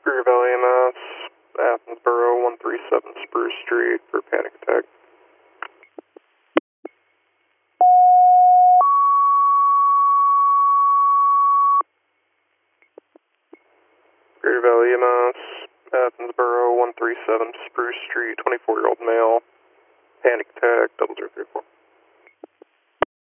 Greer Valley EMS, Athensboro, 137 Spruce Street for panic attack. Greer Valley EMS, Athensboro, 137 Spruce Street, 24-year-old male, panic attack, 0034.